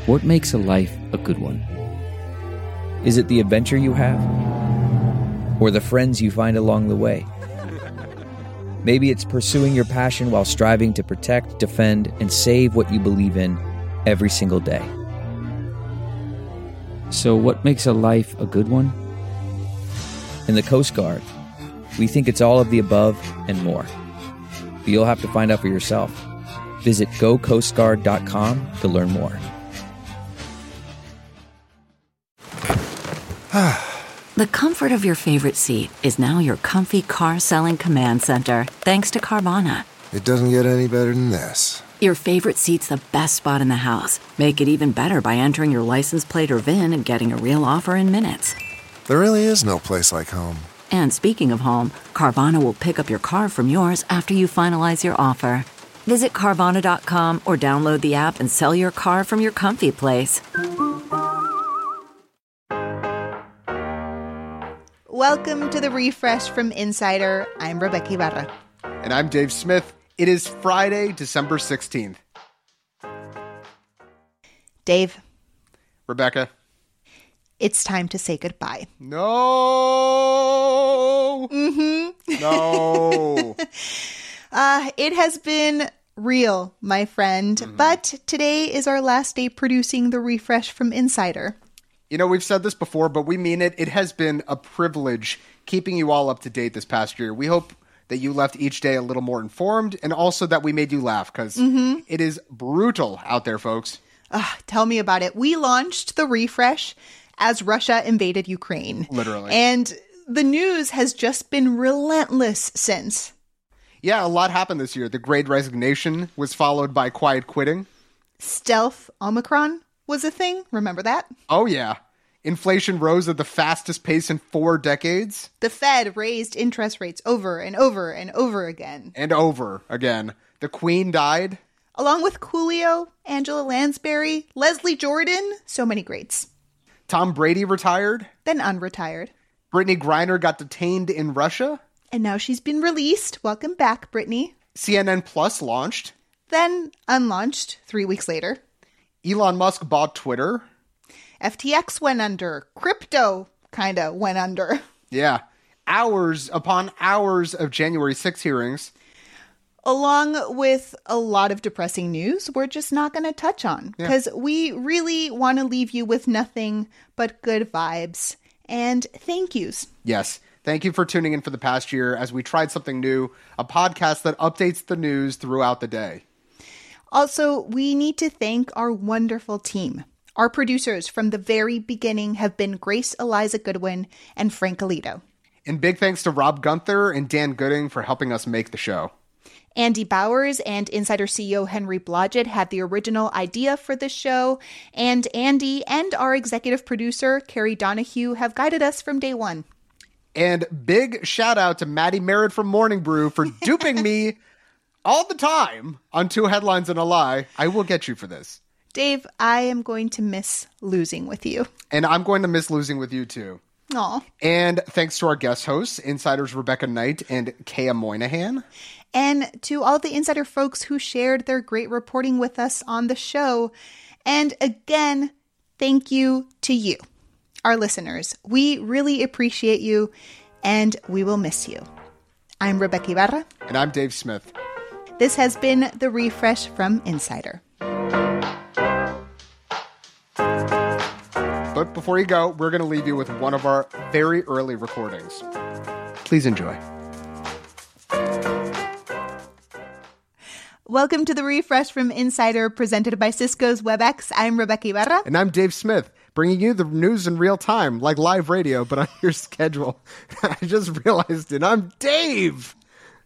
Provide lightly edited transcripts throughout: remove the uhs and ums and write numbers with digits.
What makes a life a good one? Is it the adventure you have? Or the friends you find along the way? Maybe it's pursuing your passion while striving to protect, defend, and save what you believe in every single day. So what makes a life a good one? In the Coast Guard, we think it's all of the above and more. But you'll have to find out for yourself. Visit gocoastguard.com to learn more. The comfort of your favorite seat is now your comfy car-selling command center, thanks to Carvana. It doesn't get any better than this. Your favorite seat's the best spot in the house. Make it even better by entering your license plate or VIN and getting a real offer in minutes. There really is no place like home. And speaking of home, Carvana will pick up your car from yours after you finalize your offer. Visit Carvana.com or download the app and sell your car from your comfy place. Welcome to the Refresh from Insider. I'm Rebecca Ibarra. And I'm Dave Smith. It is Friday, December 16th. Dave. Rebecca. It's time to say goodbye. No! Mm-hmm. No! It has been real, my friend. Mm-hmm. But today is our last day producing the Refresh from Insider. You know, we've said this before, but we mean it. It has been a privilege keeping you all up to date this past year. We hope that you left each day a little more informed, and also that we made you laugh, because it is brutal out there, folks. Tell me about it. We launched the Refresh as Russia invaded Ukraine. Literally. And the news has just been relentless since. Yeah, a lot happened this year. The Great Resignation was followed by quiet quitting. Stealth Omicron was a thing. Remember that? Oh, yeah. Inflation rose at the fastest pace in 4 decades. The Fed raised interest rates over and over and over again. And over again. The Queen died. Along with Coolio, Angela Lansbury, Leslie Jordan, so many greats. Tom Brady retired. Then unretired. Brittany Griner got detained in Russia. And now she's been released. Welcome back, Brittany. CNN Plus launched. Then unlaunched 3 weeks later. Elon Musk bought Twitter. FTX went under. Crypto kind of went under. Yeah. Hours upon hours of January 6 hearings. Along with a lot of depressing news we're just not going to touch on. Because we really want to leave you with nothing but good vibes and thank yous. Yes. Thank you for tuning in for the past year as we tried something new, a podcast that updates the news throughout the day. Also, we need to thank our wonderful team. Our producers from the very beginning have been Grace Eliza Goodwin and Frank Alito. And big thanks to Rob Gunther and Dan Gooding for helping us make the show. Andy Bowers and Insider CEO Henry Blodgett had the original idea for the show, and Andy and our executive producer, Carrie Donahue, have guided us from day one. And big shout out to Maddie Merritt from Morning Brew for duping me all the time on 2 headlines and a lie. I will get you for this. Dave, I am going to miss losing with you. And I'm going to miss losing with you too. Aw. And thanks to our guest hosts, Insiders Rebecca Knight and Kaya Moynihan. And to all the Insider folks who shared their great reporting with us on the show. And again, thank you to you, our listeners. We really appreciate you, and we will miss you. I'm Rebecca Ibarra. And I'm Dave Smith. This has been the Refresh from Insider. But before you go, we're going to leave you with one of our very early recordings. Please enjoy. Welcome to the Refresh from Insider, presented by Cisco's WebEx. I'm Rebecca Ibarra. And I'm Dave Smith, bringing you the news in real time, like live radio, but on your schedule. I just realized it. I'm Dave!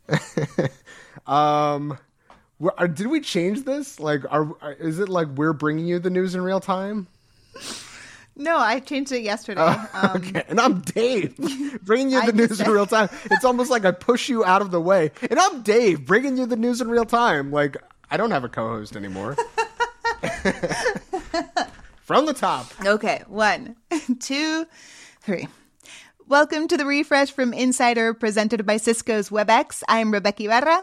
Did we change this? Like, is it like we're bringing you the news in real time? No, I changed it yesterday. Okay, and I'm Dave, bringing you the news in real time. It's almost like I push you out of the way. And I'm Dave, bringing you the news in real time. Like, I don't have a co-host anymore. From the top. Okay, 1, 2, 3. Welcome to the Refresh from Insider, presented by Cisco's WebEx. I'm Rebecca Ibarra.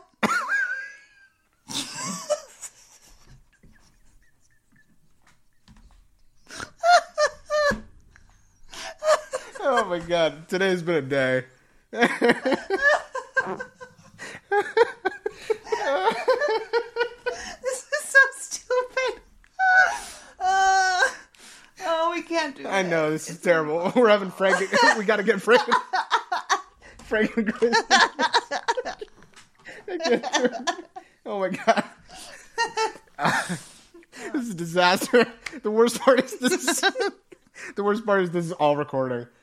Oh my god, today's been a day. This is so stupid. Oh, we can't do that. I know, this is terrible. We're having Frank. We gotta get Frank. Frank and Chris. Oh my god. This is a disaster. The worst part is this is all recording.